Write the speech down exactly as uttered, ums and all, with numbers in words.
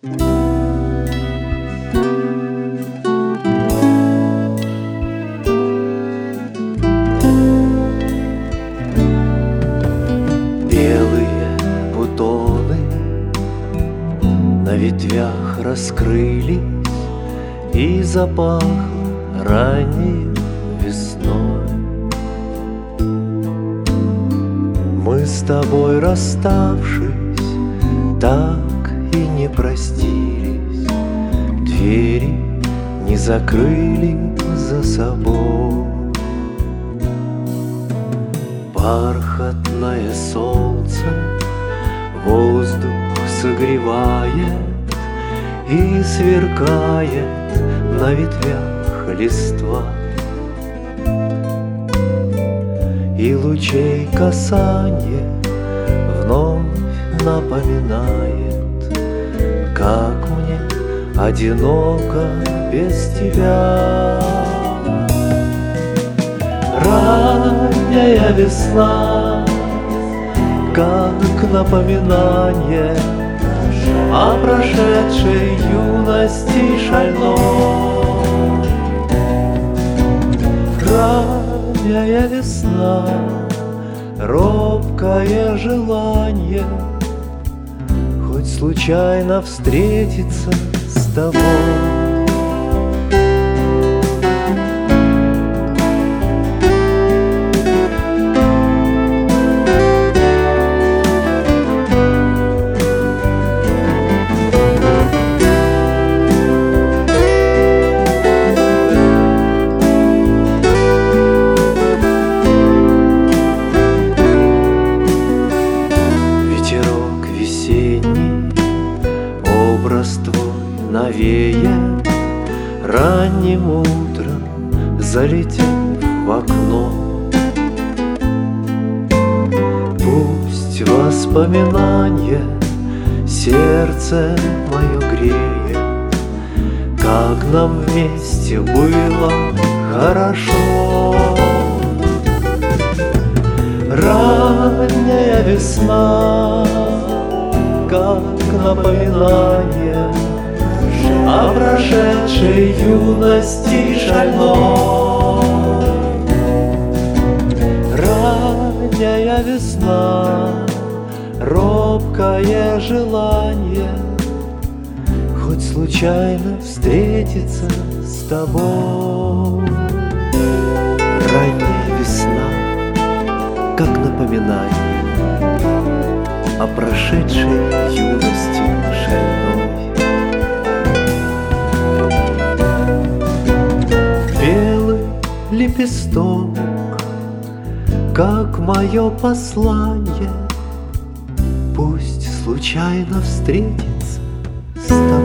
Белые бутоны на ветвях раскрылись, и запахло ранней весной. Мы с тобой, расставшись, так и не простились, двери не закрыли за собой. Бархатное солнце воздух согревает и сверкает на ветвях листва, и лучей касание вновь напоминает, как мне одиноко без тебя. Ранняя весна, как напоминание о прошедшей юности шальной. Ранняя весна, робкое желание хоть случайно встретиться с тобой. Образ твой навеян ранним утром, залетев в окно. Пусть воспоминания сердце мое греет, как нам вместе было хорошо. Ранняя весна, как напоминание о прошедшей юности шальной. Ранняя весна, робкое желание хоть случайно встретиться с тобой. Ранняя весна, как напоминание о прошедшей юности шальной. Белый лепесток, как мое послание, пусть случайно встретится с тобой.